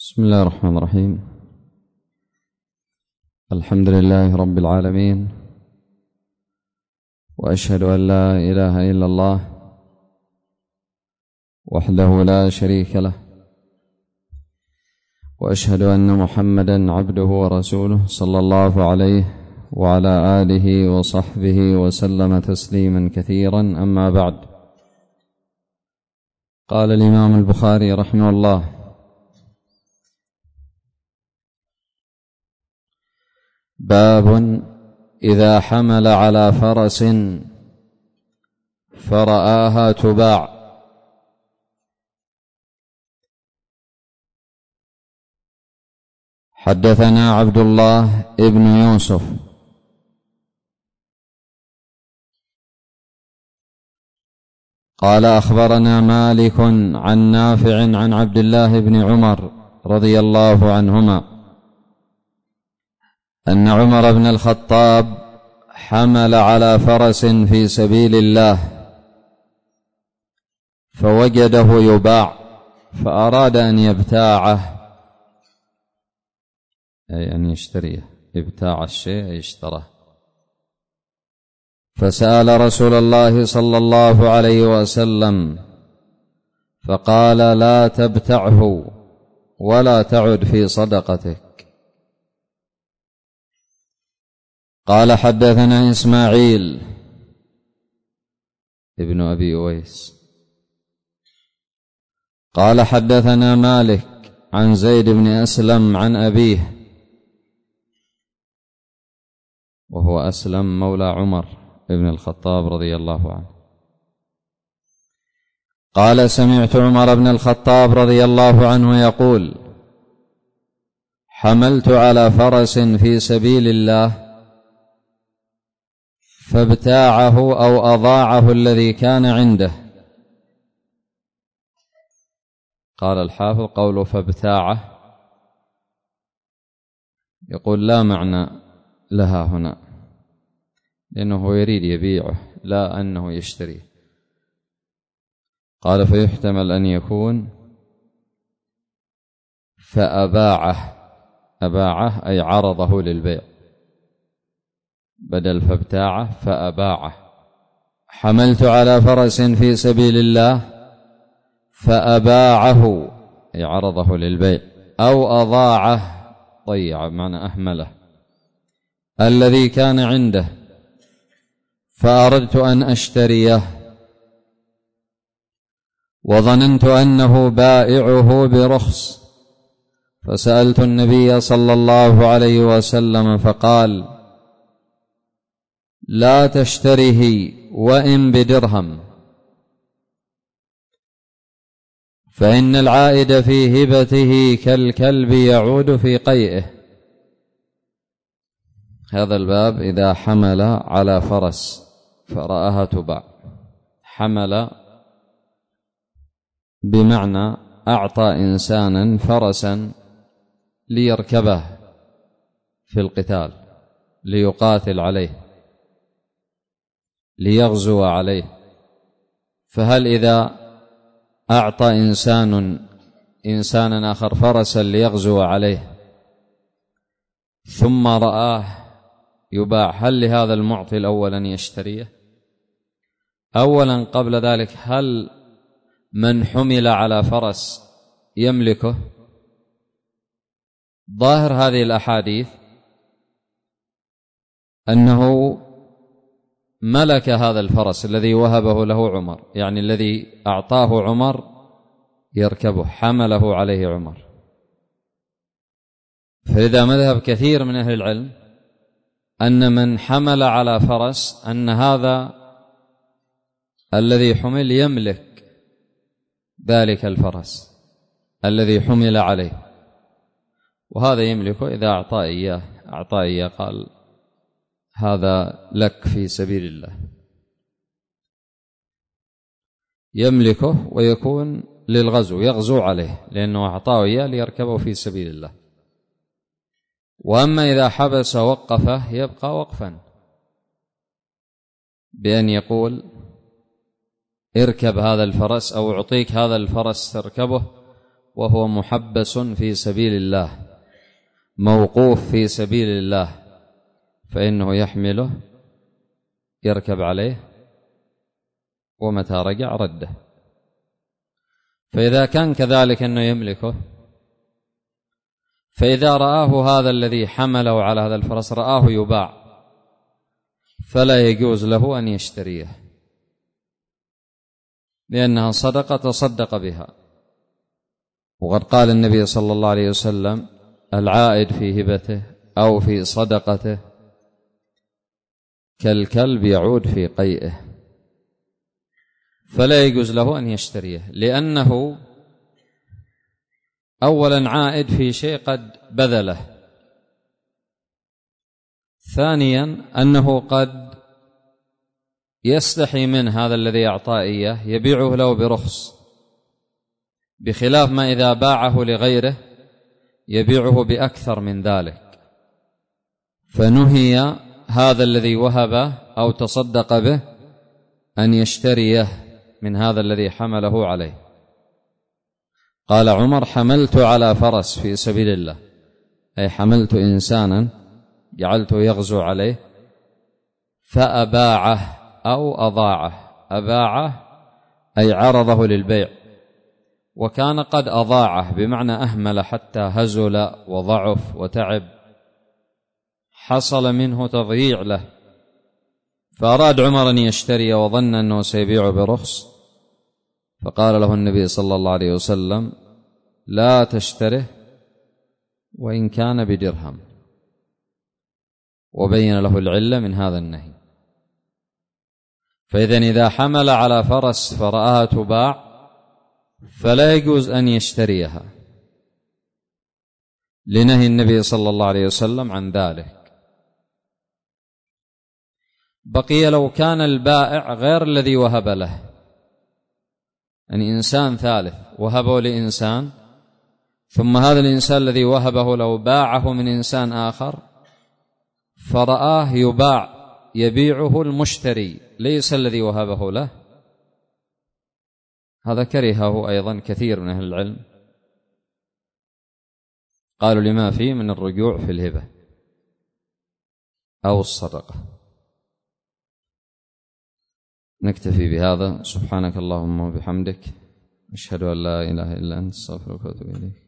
بسم الله الرحمن الرحيم. الحمد لله رب العالمين، وأشهد أن لا إله إلا الله وحده لا شريك له، وأشهد أن محمدا عبده ورسوله صلى الله عليه وعلى آله وصحبه وسلم تسليما كثيرا. أما بعد، قال الإمام البخاري رحمه الله: باب إذا حمل على فرس فرآها تباع. حدثنا عبد الله ابن يوسف قال أخبرنا مالك عن نافع عن عبد الله بن عمر رضي الله عنهما أن عمر بن الخطاب حمل على فرس في سبيل الله فوجده يباع فأراد أن يبتاعه، أي أن يشتريه. ابتاع الشيء أي اشتراه. فسأل رسول الله صلى الله عليه وسلم فقال: لا تبتعه ولا تعد في صدقتك. قال: حدثنا إسماعيل ابن أبي أويس قال: حدثنا مالك عن زيد بن أسلم عن أبيه، وهو أسلم مولى عمر بن الخطاب رضي الله عنه، قال: سمعت عمر بن الخطاب رضي الله عنه يقول: حملت على فرس في سبيل الله فابتاعه أو أضاعه الذي كان عنده. قال الحافظ: قوله فابتاعه يقول لا معنى لها هنا، لأنه يريد يبيعه لا أنه يشتريه. قال: فيحتمل أن يكون فأباعه، أباعه أي عرضه للبيع، بدل فابتاعه فأباعه. حملت على فرس في سبيل الله فأباعه أي عرضه للبيع، أو أضاعه ضيع بمعنى أهمله الذي كان عنده، فأردت أن أشتريه وظننت أنه بائعه برخص، فسألت النبي صلى الله عليه وسلم فقال: لا تشتره وإن بدرهم، فإن العائد في هبته كالكلب يعود في قيئه. هذا الباب إذا حمل على فرس فرآها تباع. حمل بمعنى أعطى إنسانا فرسا ليركبه في القتال، ليقاتل عليه، ليغزو عليه. فهل إذا أعطى إنسانا آخر فرسا ليغزو عليه ثم رآه يباع، هل لهذا المعطي الأول أن يشتريه؟ أولا قبل ذلك، هل من حمل على فرس يملكه؟ ظاهر هذه الأحاديث أنه ملك هذا الفرس الذي وهبه له عمر، يعني الذي أعطاه عمر يركبه، حمله عليه عمر. فإذا مذهب كثير من أهل العلم أن من حمل على فرس أن هذا الذي حمل يملك ذلك الفرس الذي حمل عليه، وهذا يملكه إذا أعطى إياه قال: هذا لك في سبيل الله، يملكه ويكون للغزو، يغزو عليه لأنه أعطاه إياه ليركبه في سبيل الله. وأما إذا حبس وقفه يبقى وقفا، بأن يقول: اركب هذا الفرس أو أعطيك هذا الفرس تركبه وهو محبس في سبيل الله موقوف في سبيل الله فإنه يحمله يركب عليه ومتى رجع رده. فإذا كان كذلك أنه يملكه، فإذا رآه هذا الذي حمله على هذا الفرس رآه يباع فلا يجوز له أن يشتريه، لأنها صدقة تصدق بها. وقد قال النبي صلى الله عليه وسلم: العائد في هبته أو في صدقته كالكلب يعود في قيئه، فلا يجوز له أن يشتريه، لأنه أولا عائد في شيء قد بذله، ثانيا أنه قد يستحي منه هذا الذي أعطاه إياه يبيعه له برخص، بخلاف ما إذا باعه لغيره يبيعه بأكثر من ذلك. فنهي هذا الذي وهبه أو تصدق به أن يشتريه من هذا الذي حمله عليه. قال عمر: حملت على فرس في سبيل الله، أي حملت إنسانا جعلته يغزو عليه فأباعه أو أضاعه. أباعه أي عرضه للبيع، وكان قد أضاعه بمعنى أهمل حتى هزل وضعف وتعب، حصل منه تضييع له، فأراد عمر أن يشتري وظن أنه سيبيع برخص، فقال له النبي صلى الله عليه وسلم: لا تشتره وإن كان بدرهم، وبين له العلة من هذا النهي. فإذن إذا حمل على فرس فرآها تباع فلا يجوز أن يشتريها لنهي النبي صلى الله عليه وسلم عن ذلك. بقي لو كان البائع غير الذي وهب له، يعني إنسان ثالث وهبه لإنسان، ثم هذا الإنسان الذي وهبه لو باعه من إنسان آخر فرآه يباع يبيعه المشتري ليس الذي وهبه له، هذا كرهه أيضا كثير من أهل العلم، قالوا لما فيه من الرجوع في الهبة أو الصدقة. نكتفي بهذا. سبحانك اللهم وبحمدك، أشهد أن لا إله إلا أنت، استغفرك وأتوب إليك.